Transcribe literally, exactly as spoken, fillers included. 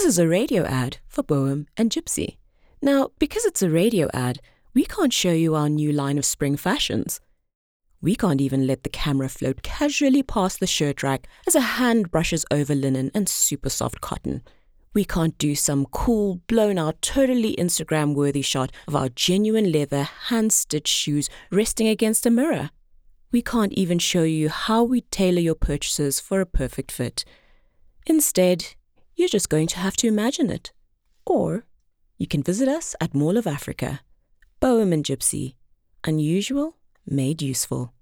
This is a radio ad for Boehm and Gypsy. Now, because it's a radio ad, we can't show you our new line of spring fashions. We can't even let the camera float casually past the shirt rack as a hand brushes over linen and super soft cotton. We can't do some cool, blown-out, totally Instagram-worthy shot of our genuine leather, hand-stitched shoes resting against a mirror. We can't even show you how we tailor your purchases for a perfect fit. Instead, you're just going to have to imagine it. Or you can visit us at Mall of Africa. Boehm and Gypsy. Unusual made useful.